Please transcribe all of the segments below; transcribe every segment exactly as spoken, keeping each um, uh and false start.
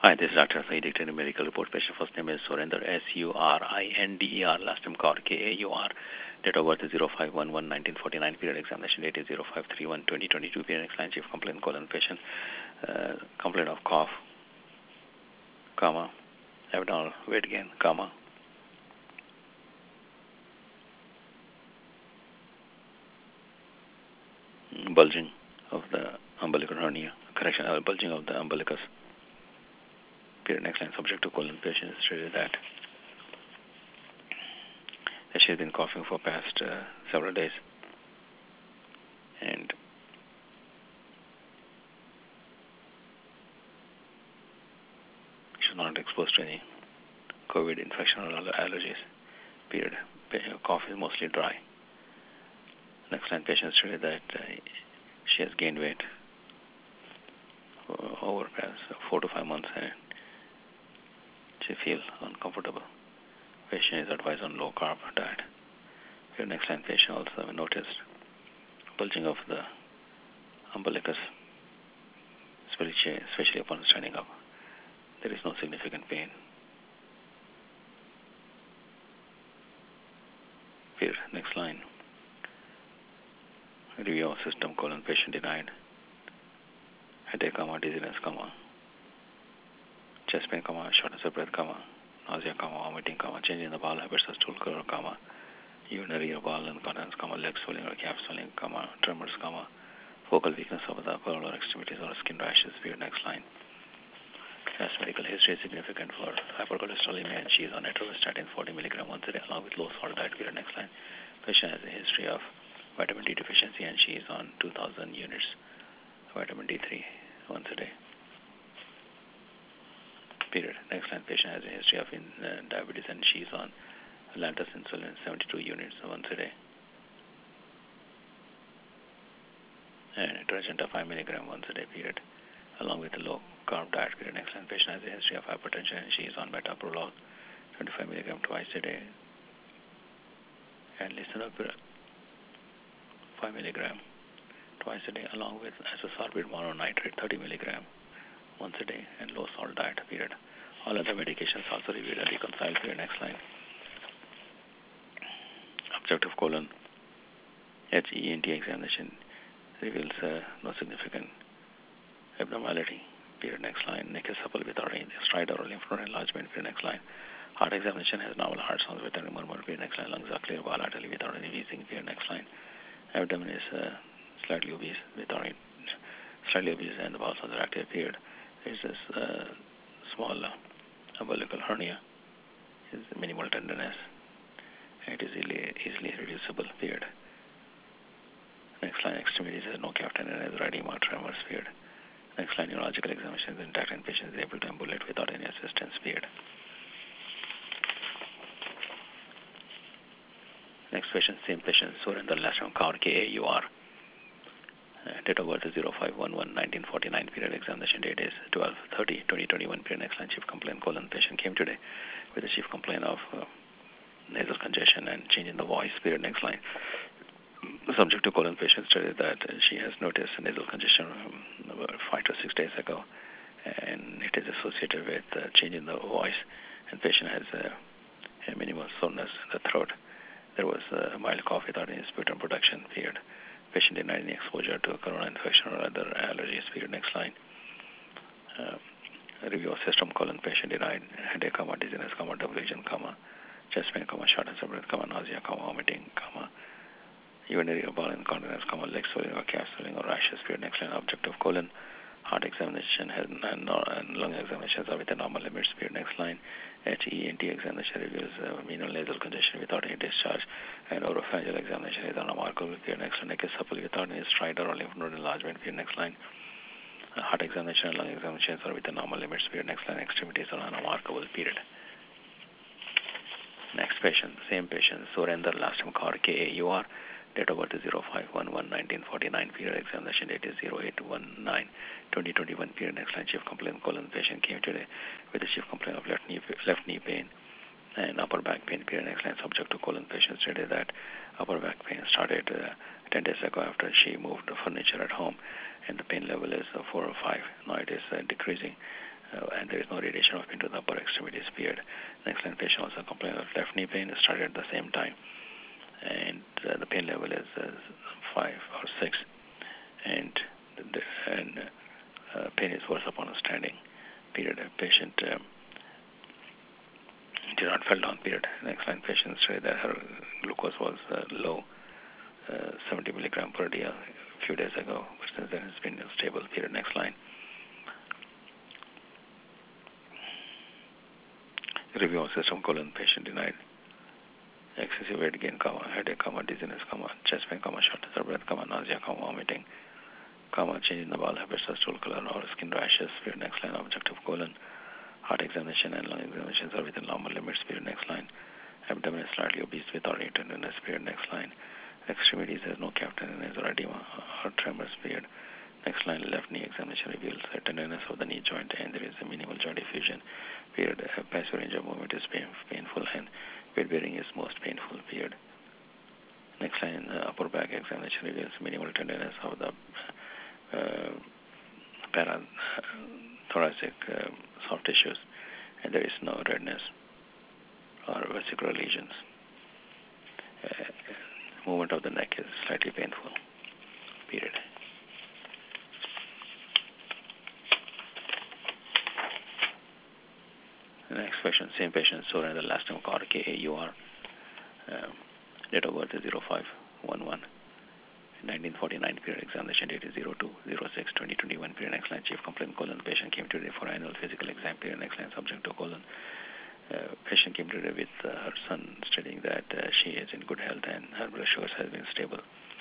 Hi, this is Doctor Saeed, dictating a medical report. Patient first name is Surinder, S U R I N D E R, last name Kaur, K A U R. Date of birth is zero five one one nineteen forty-nine, period examination date is zero five three one twenty twenty-two, period next line, chief complaint, colon patient, uh, complaint of cough, comma, abdominal weight gain, comma, bulging of the umbilical hernia, correction, uh, bulging of the umbilicus. Period next line, subject to colon patient stated that that she has been coughing for past uh, several days and she's not exposed to any COVID infection or other allergies. Period. Cough is mostly dry. Next line, patient stated that uh, she has gained weight over past four to five months and she feels uncomfortable. Patient is advised on low carb diet. Here next line, patient also noticed bulging of the umbilicus, especially, especially upon standing up. There is no significant pain. Here next line, review of system, colon patient denied headache, comma, dizziness, comma, chest pain, comma, shortness of breath, comma, nausea, comma, vomiting, comma, change in the bowel habits or stool color, comma, urinary or bowel incontinence, comma, leg swelling or calf swelling, comma, tremors, comma, focal weakness of the upper or lower extremities or skin rashes. Period next line. Past medical history is significant for hypercholesterolemia and she is on atorvastatin forty milligram once a day along with low salt diet. Period next line. Patient has a history of vitamin D deficiency and she is on two thousand units vitamin D three once a day. Period. Next line, patient has a history of in, uh, diabetes and she is on Lantus insulin seventy-two units once a day. And Trajanta five milligram once a day. Period. Along with a low carb diet. Period. Next line, patient has a history of hypertension and she is on metoprolol twenty-five milligram twice a day. And lisinopril five milligram twice a day along with azoxystrobin mononitrate thirty milligram once a day and low salt diet. Period. All other medications also reviewed and reconciled. Period. Next line. Objective colon H E N T examination reveals uh, no significant abnormality. Period. Next line. Neck is supple without any stridor or lymph node enlargement. Period. Next line. Heart examination has normal heart sounds without any murmur. Period. Next line. Lungs are clear bilaterally without any wheezing. Period. Next line. Abdomen is uh, slightly obese without any, slightly obese and the bowel sounds are active. Period. There is this uh, small uh, umbilical hernia. Is minimal tenderness. It is easily, easily reducible. Period. Next line, extremities has no calf tenderness, edema, tremors. Period. Next line, neurological examination is intact and patient is able to ambulate without any assistance. Period. Next patient, same patient, Surinder, last name Kaur, K A U R. Uh, date of birth is zero five one one nineteen forty-nine. Period. Examination date is twelve thirty twenty twenty-one. Period. Next line, chief complaint, colon patient came today with a chief complaint of uh, nasal congestion and change in the voice. Period. Next line. Subject to colon patient stated that she has noticed nasal congestion um, about five to six days ago, and it is associated with uh, change in the voice, and patient has a, a minimal soreness in the throat. There was a mild cough without any sputum production. Period. Patient denied any exposure to corona infection or other allergies. Period. Next line. Uh, review of system, colon patient denied headache, comma, dizziness, comma, double vision, comma, chest pain, comma, shortness of breath, comma, nausea, comma, vomiting, comma, urinary or bowel incontinence, comma, leg swelling or calf swelling or rashes. Period. Next line, objective colon, heart examination has, and, and lung examinations are within normal limits. Period. Next line, H E N T examination reveals uh, menial nasal congestion without any discharge, and oropharyngeal examination is unremarkable. Period. Next line, neck is supple without any stridor or lymph node enlargement. Period. Next line, uh, heart examination and lung examinations are within normal limits. Period. Next line, extremities are unremarkable. Period. Next patient, same patient, Surinder, last name Kaur, K A U R. Date of birth is zero five one one nineteen forty-nine. Period. Examination date is zero eight one nine twenty twenty-one. Period. Next line, chief complaint, colon patient came today with a chief complaint of left knee, left knee pain and upper back pain. Period. Next line, subject to colon patient stated that upper back pain started uh, ten days ago after she moved the furniture at home, and the pain level is uh, four or five. Now it is uh, decreasing uh, and there is no radiation of pain to the upper extremities, period. Next line, patient also complained of left knee pain, started at the same time, and uh, the pain level is uh, five or six, and the, and uh, pain is worse upon standing, period. Patient um, did not fell down, period. Next line, patient said that her glucose was uh, low, uh, seventy milligram per day a few days ago, but since then it's been stable, period. Next line. Review of system colon, patient denied excessive weight gain, comma, headache, comma, dizziness, comma, chest pain, comma, shortness of breath, comma, nausea, comma, vomiting, comma, change in the bowel habits or stool color or skin rashes, period. Next line, objective colon, heart examination and lung examinations are within normal limits, period. Next line, abdomen is slightly obese without any tenderness, period. Next line, extremities has no calf tenderness or edema or tremors, period. Next line, left knee examination reveals a tenderness of the knee joint and there is a minimal joint effusion, period. A passive range of movement is pain, painful and weight bearing is most painful, period. Next line, uh, upper back examination reveals minimal tenderness of the uh, parathoracic uh, soft tissues and there is no redness or vesicular lesions. Uh, movement of the neck is slightly painful, period. The next patient, same patient, Sora, the last name called K A U R. Um, date of birth is zero five one one. nineteen forty-nine, period. Examination date is zero two zero six twenty twenty-one, period. Next line, chief complaint colon. Patient came today for annual physical exam, period. Next line, subject to colon. Uh, patient came today with uh, her son stating that uh, she is in good health and her blood sugars has been stable,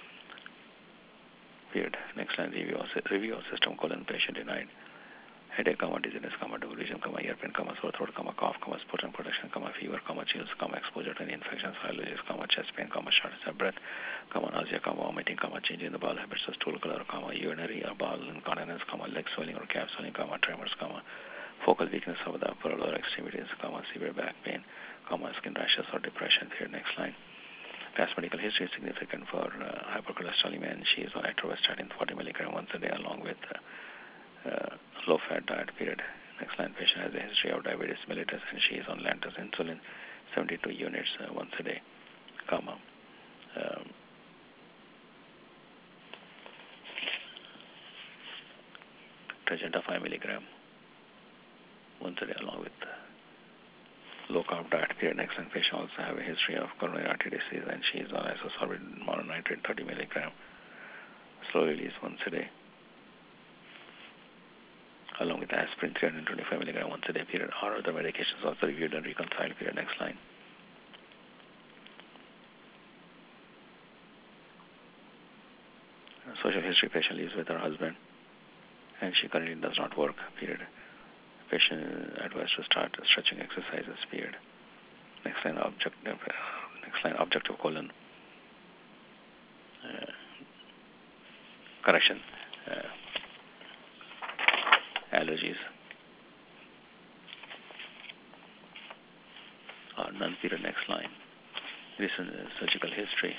period. Next line, review of, review of system colon. Patient denied headache, comma, dizziness, comma, delusion, comma, ear pain, comma, sore throat, comma, cough, comma, sputum production, comma, fever, comma, chills, comma, exposure to any infections, allergies, comma, chest pain, comma, shortness of breath, comma, nausea, comma, vomiting, comma, change in the bowel habits of stool color, comma, urinary or bowel incontinence, comma, leg swelling or calf swelling, comma, tremors, comma, focal weakness of the upper or lower extremities, comma, severe back pain, comma, skin rashes or depression, period. Next line. Past medical history is significant for uh, hypercholesterolemia and she is on atorvastatin forty milligram once a day along with uh, Uh, low-fat diet, period. Next line, patient has a history of diabetes mellitus and she is on Lantus insulin seventy-two units uh, once a day, comma. Um, Tragenta five milligram once a day along with uh, low-carb diet, period. Next line, patient also have a history of coronary artery disease and she is on isosorbate mononitrate thirty milligram slow release once a day, along with aspirin three hundred twenty-five milligram once a day, period. Or other medications also reviewed and reconciled, period. Next line. Social history, patient lives with her husband and she currently does not work, period. Patient is advised to start stretching exercises, period. Next line, objective, uh, next line, objective colon. Uh, correction. Uh, allergies. Or none, period. Next line. Recent uh, surgical history.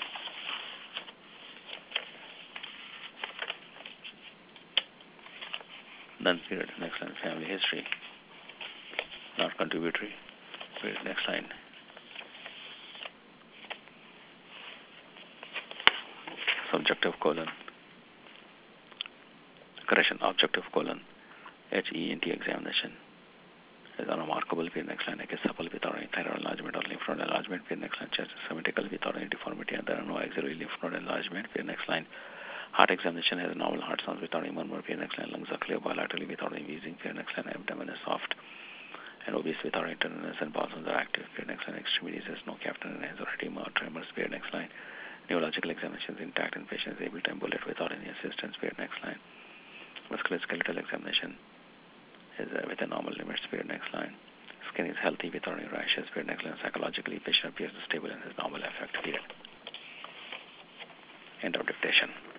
None, period. Next line, family history. Not contributory, period. Next line. Subjective colon. Correction, objective colon. H E N T examination is unremarkable, period. Next line, neck is supple without any thyroid enlargement or lymph node enlargement, period. Next line, chest is symmetrical without any deformity and there are no axillary lymph node enlargement, period. Next line, heart examination has normal heart sounds without any murmur, period. Next line, lungs are clear bilaterally without any wheezing, period. Next line, abdomen is soft and obese without any tenderness and bowel sounds are active, period. Next line, extremities has no calf tenderness or edema or tremors, period. Next line, neurological examination is intact and patient is able to ambulate without any assistance, period. Next line, musculoskeletal examination is uh, within normal limits, period. Next line, skin is healthy without any rashes, period. Next line, psychologically patient appears stable and has normal affect, period. End of dictation.